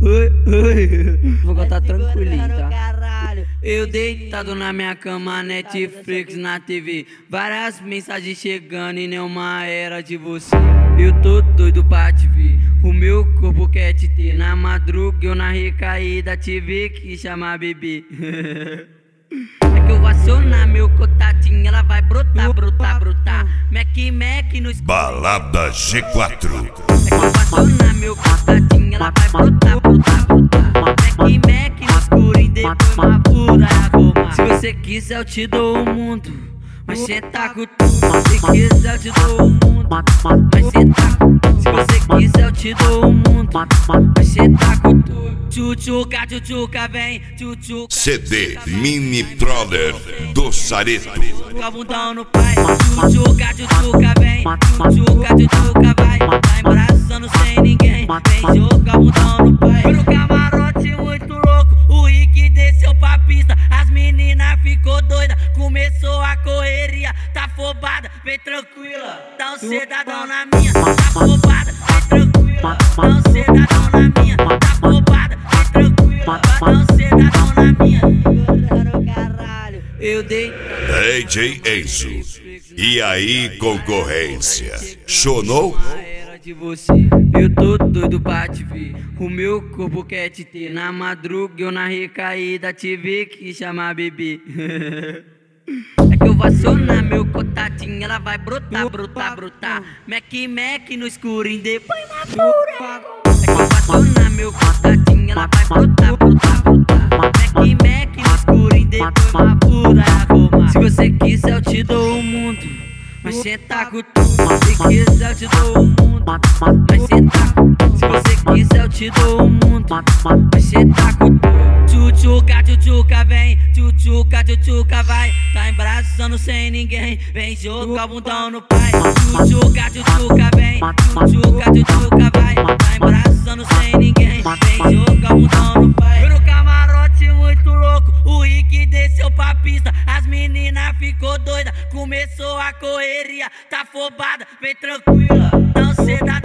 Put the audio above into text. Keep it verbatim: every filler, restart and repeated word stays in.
Oi, oi. Vou contar tranquilinho, tá? Eu deitado na minha cama, Netflix na T V, várias mensagens chegando e nenhuma era de você. Eu tô doido pra te ver, o meu corpo quer te ter. Na madruga eu na recaída tive que chamar bebê. É que eu vou acionar meu contatinho, ela vai brotar, brotar, brotar. Mac, Mac nos Balada G quatro. É que eu vou acionar meu contatinho, ela vai brotar, brotar, brotar. Mac, Mac no escuro e depois uma pura goma. Se você quiser eu te dou o mundo, mas cê tá com tudo. Se quiser eu te dou o mundo, mas cê tá com tudo. Se você quiser eu te dou o mundo, mas cê tá com tudo. Tchutchuca, tchutchuca, vem, tchutchuca. C D Mini Troller do Sareto. Com a bundão no pai, tchutchuca, tchutchuca, vem, tchutchuca, tchutchuca, vai. Tá embaraçando sem ninguém, vem jogar a bundão no pai. Foi no camarote muito louco, o Rick desceu pra pista. As meninas ficou doida, começou a correria. Tá afobada, vem tranquila, dá um cedadão na minha. Tá afobada, vem tranquila, dá um cedadão na minha. Tá afobada, vem tranquila, dá um cedadão na minha. Eu dei D J Enzo. E aí, concorrência? Chonou? era de você. Eu tô doido pra te ver, o meu corpo quer te ter. Na madruga eu na recaída tive que chamar bebê. É que eu vou acionar meu contatinho, ela vai brotar, brotar, brotar. Mac, Mac no escuro e depois uma pura. É que eu vou acionar meu contatinho, ela vai brotar, brotar, brotar. Mac, Mac no escuro e depois uma pura goma. Se você quiser eu te dou o mundo, mas cê tá com tudo. Se quiser eu te dou o mundo, mas cê tá com tudo. Se você quiser eu te dou o mundo, mas cê tá com tudo. Tchutchuca, tchutchuca, vem, tchutchuca, tchutchuca, vai. Tá embraçando sem ninguém, vem jogar a bundão no pai. Tchutchuca, tchutchuca, vem, tchutchuca, tchutchuca, vai. Tá embraçando sem ninguém, vem jogar a bundão no pai. Eu no camarote muito louco, o Rick desceu pra pista. As meninas ficou doida, começou a correria. Tá afobada, vem tranquila, não ceda.